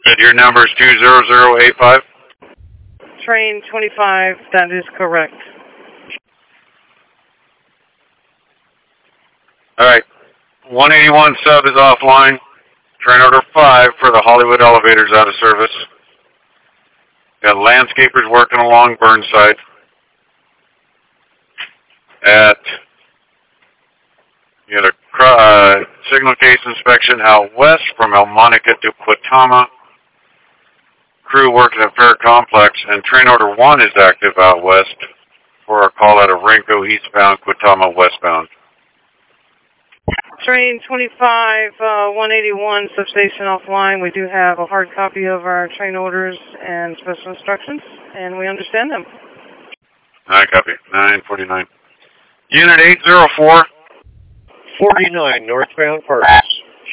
Your number is 20085. Train 25, that is correct. All right. 181 sub is offline. Train order 5 for the Hollywood elevators out of service. Got landscapers working along Burnside. You got a signal case inspection out west from El Monica to Quitama. Crew working at Fair Complex, and train order 1 is active out west for a call out of Renko eastbound, Quitama westbound. Train 25, 181, substation offline. We do have a hard copy of our train orders and special instructions, and we understand them. I copy. 949. Unit 804. 49, northbound Parks.